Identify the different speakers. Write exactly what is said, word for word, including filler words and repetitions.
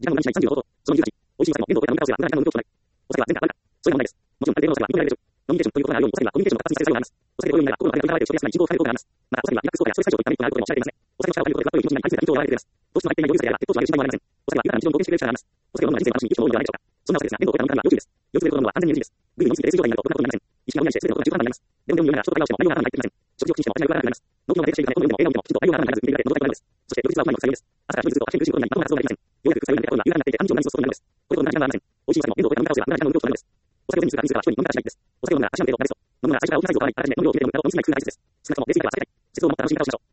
Speaker 1: 時間の何日内さんじゅうごほどと、そのにじゅうはち、美味しいお酒も面倒を得たのに片付けは無駄な時間の無料となる。お酒は全額悪か。そういう問題です。もちろんある程度のお酒はコンビニで飲みニケーションということがあるように、お酒にはコミュニケーションが活発にされる必要があります。お酒で泳ぐなら、心の中で心が取り扱いが取りやすい一行を考えるとしやすい。また、お酒にはリラックス効果やストレス解消といったメリットがあることも知られていますね。お酒の力を借りることで、かっこいい気持ちになり、対する緊張を和らげています。どうしても相手に余裕さえあれば、血糖値が上がる心配もありません。お酒は豊かな日常に貢献してくれる力があります。お酒を飲むのが人生の楽しみ、一種の多いのではないでしょうか。そんなわけですが、面倒を得たのにから要注意です。酔いつぶれるほど飲むのは安全に エヌジー です。グミ飲みすぎて冷水状態になると、こんなことになりません。意識がぼんやりして、すべてのことが中途半端になります。でもでも酔いながら人と会話をしても、内容が頭に入ってきません。食事を口にしても、味が良くならなくなります。脳機能が低下しているため、このように飲むも、映画を見ても、きちんと内容が頭に入らず、耳がで喉が痛くなるのです。そして、翌日はうまいのが最良です。朝から食事すると、私に苦しいことになり、まともな活動ができません。ようやく副作用になったことが夕方になっていて、半日を何日とそうになるのです。これと同じ時間はありません。美味しいお酒も面倒を得たのにからすれば、無駄な時間の無料となるのです。お酒を手にするか手にするかは人に飲みからしないです。お酒を飲むなら足の程度を慣れすと。飲むなら最初から大きなサイズを買わない、あらかじめ飲む量を決めて飲む方を飲みすぎない大切です。少なくとも冷水だけは避けたい。節度を持った楽しみ方をしましょう。